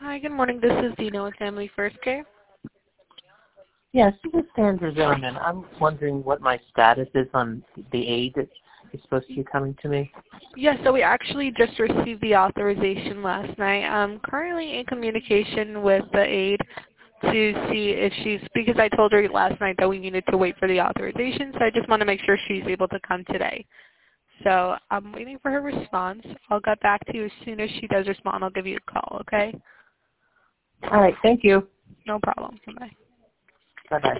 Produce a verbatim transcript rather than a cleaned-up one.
Hi, good morning. This is Dina with Family First Care. Yes, this is Sandra Zimmerman. I'm wondering what my status is on the aid that is supposed to be coming to me. Yes, so we actually just received the authorization last night. I'm currently in communication with the aide to see if she's, because I told her last night that we needed to wait for the authorization, so I just want to make sure she's able to come today. So I'm waiting for her response. I'll get back to you as soon as she does respond. I'll give you a call, okay? All right, thank you. No problem. Bye-bye. Bye-bye.